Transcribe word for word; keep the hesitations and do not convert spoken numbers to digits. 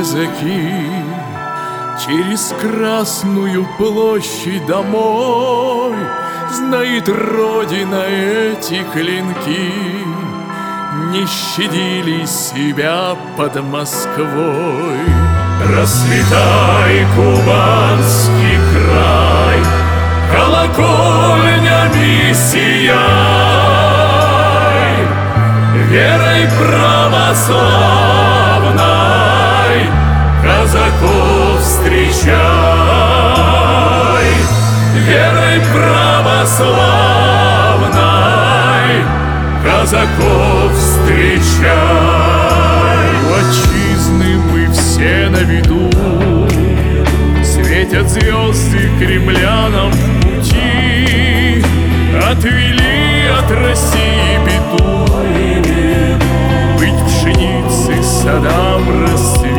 казаки через Красную площадь домой. Знает Родина эти клинки, не щадили себя под Москвой. Расцветай, Кубанский край, колокольнями сияй, верой православной казаков встречай, верой православной казаков встречай. У отчизны мы все на виду, светят звезды кремлянам в пути, отвели от России беду, быть пшеницы садам расцвет.